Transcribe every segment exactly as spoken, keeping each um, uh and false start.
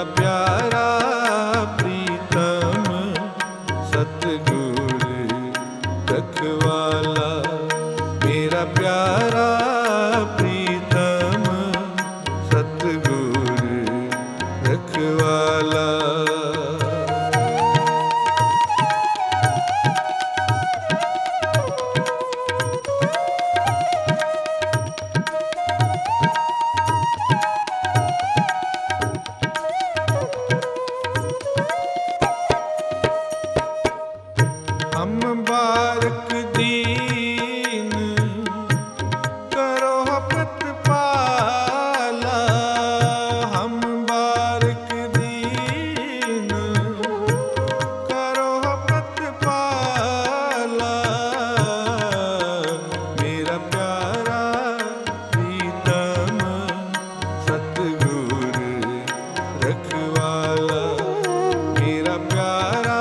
प्यारा प्रीतम सतगुर रखवाला, मेरा प्यारा प्रीतम सतगुर रखवाला। हम बारक दीन करो प्रतिपाला, हम बारक दीन करो प्रतिपाला, मेरा प्यारा प्रीतम सतगुर रखवाला, मेरा प्यारा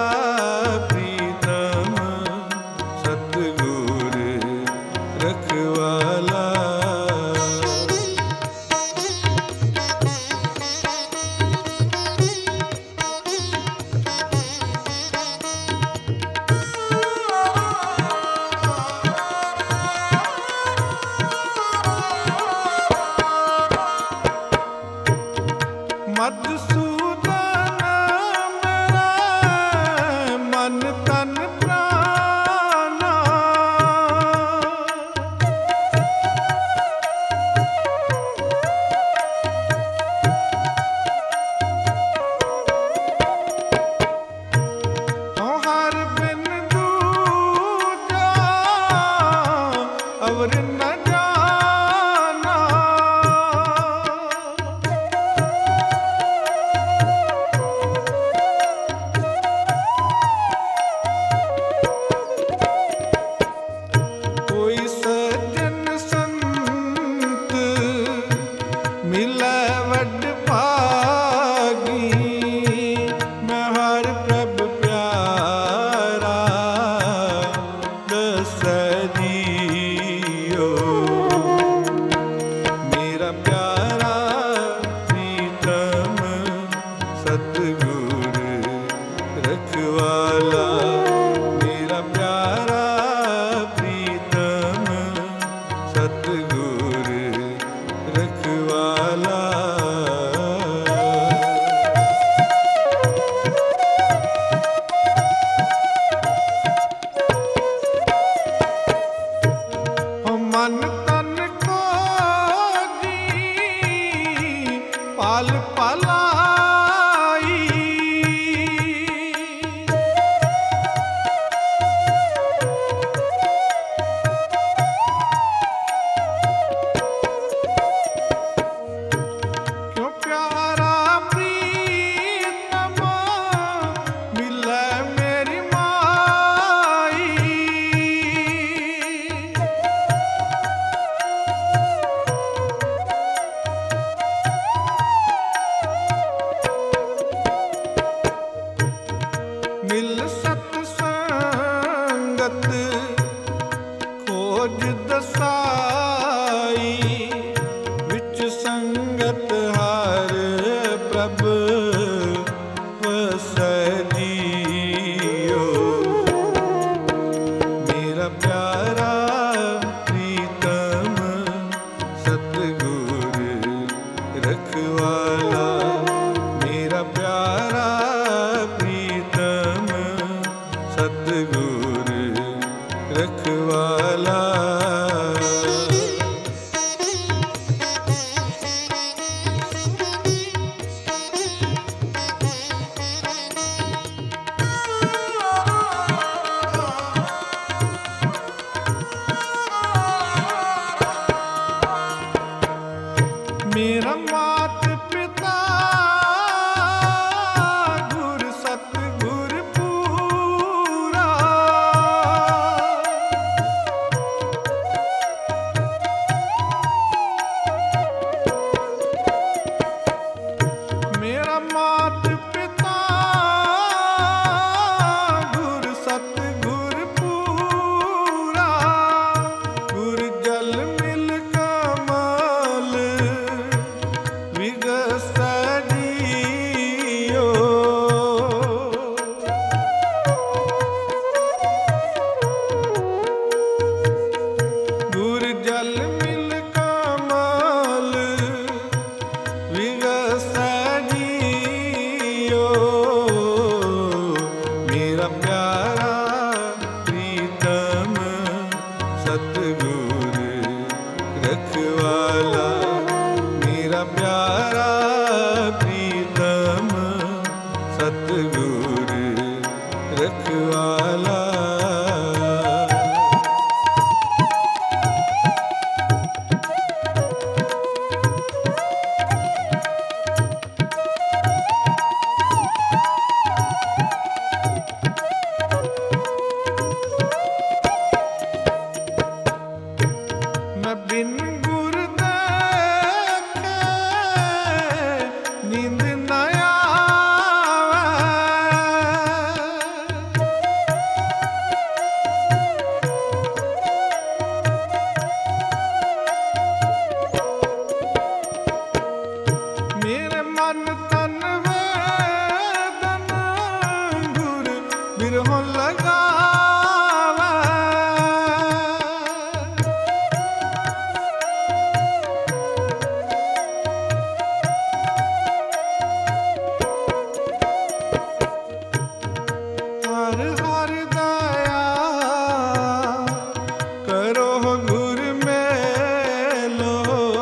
सतगुर रखवाला। मधुसूदन मेरा मन तन प्राणा, हर बिन दूजा अवर न जाना, कोई सज्जन संत मिलै वड भागी, मैं हर प्रभ प्यारा दस दियो, मेरा प्यारा प्रीतम सतगुर रखवाला, मेरा प्यारा प्रीतम सतगुर रखवाला। मन तन को जी पाल पालाई, क्यों प्यारा प्रीतम मिलै मेरी माई, मिल सतसंगत खोज दसाई, विच संगत हर प्रभ वसदियो, मेरा प्यारा प्रीतम सतगुर रखवाला, मेरा प्यारा प्रीतम सतगुर रखवाला। मेरा मात पिता गुर सतगुर पूरा, मेरा मात पिता गुर सतगुर पूरा, गुर जल मिल कमल प्यारा प्रीतम सतगुर रखवाला। मैं बिन गुर देखे नींद न आवे, मेरे मन तन वेदन गुर बिरहों लगावे। हर हर दया करो गुर मेलो,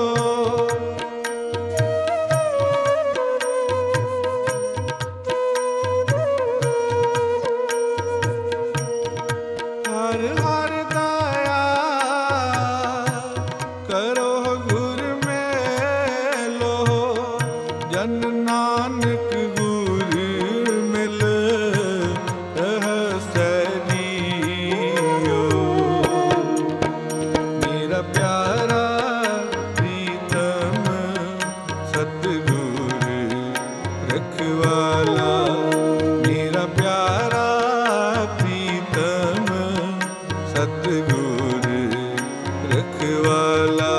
हर हर दया करो गुर मेलो। जन नानक गुर मिल मेरा प्यारा प्रीतम सतगुर रखवाला। मेरा प्यारा प्रीतम सतगुर रखवाला।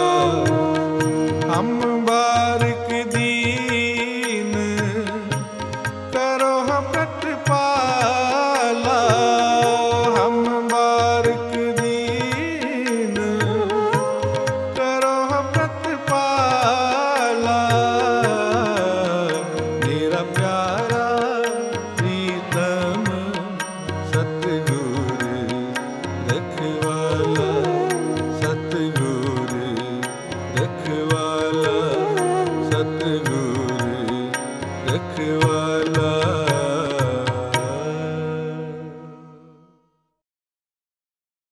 हम बारिक दीन करो प्रतिपाला, हम बारिक दीन करो प्रतिपाला। मेरा प्यारा प्रीतम सतगुर रखवाला, सतगुर रखवाला, सतगुर रखवाला।